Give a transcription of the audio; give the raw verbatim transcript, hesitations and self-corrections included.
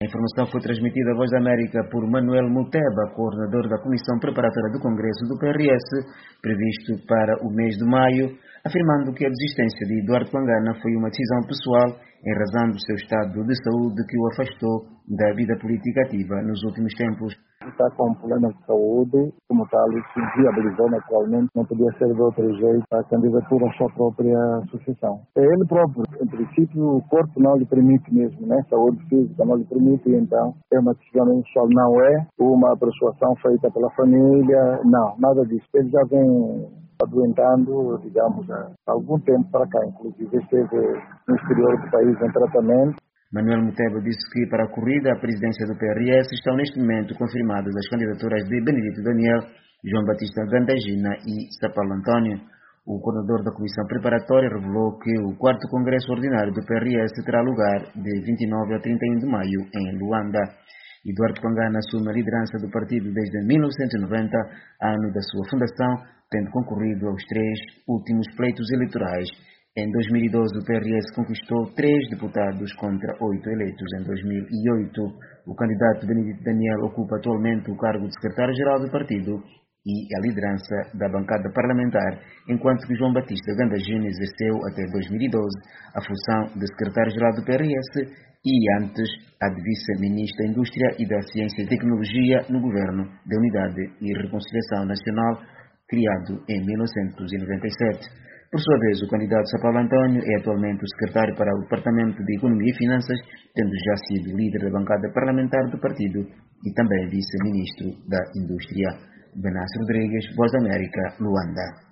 informação foi transmitida à Voz da América por Manuel Muteba, coordenador da Comissão Preparatória do Congresso do P R S, previsto para o mês de maio, afirmando que a desistência de Eduardo Pangana foi uma decisão pessoal em razão do seu estado de saúde que o afastou da vida política ativa nos últimos tempos. Está com problemas de saúde, como tal, se viabilizou naturalmente, não podia ser de outro jeito a candidatura à sua própria associação. É ele próprio, em princípio, o corpo não lhe permite mesmo, né? Saúde física não lhe permite, então é uma decisão pessoal, não é uma persuasão feita pela família, não, nada disso. Ele já vem adoentando, digamos, há algum tempo para cá, inclusive esteve no exterior do país em tratamento. Manuel Muteba disse que para a corrida à presidência do P R S estão neste momento confirmadas as candidaturas de Benedito Daniel, João Batista Gandagina e Sapalo António. O coordenador da Comissão Preparatória revelou que o quarto Congresso Ordinário do P R S terá lugar de vinte e nove a trinta e um de maio em Luanda. Eduardo Pangana assume a liderança do partido desde mil novecentos e noventa, ano da sua fundação, tendo concorrido aos três últimos pleitos eleitorais. Em dois mil e doze, o P R S conquistou três deputados contra oito eleitos em dois mil e oito. O candidato Benedito Daniel ocupa atualmente o cargo de secretário-geral do partido e a liderança da bancada parlamentar, enquanto que João Batista Gandagina exerceu até dois mil e doze a função de secretário-geral do P R S e antes a de vice-ministro da Indústria e da Ciência e Tecnologia no governo da Unidade e Reconciliação Nacional, criado em mil novecentos e noventa e sete. Por sua vez, o candidato Sapalo António é atualmente o secretário para o Departamento de Economia e Finanças, tendo já sido líder da bancada parlamentar do partido e também vice-ministro da Indústria. Benassi Rodrigues, Voz da América, Luanda.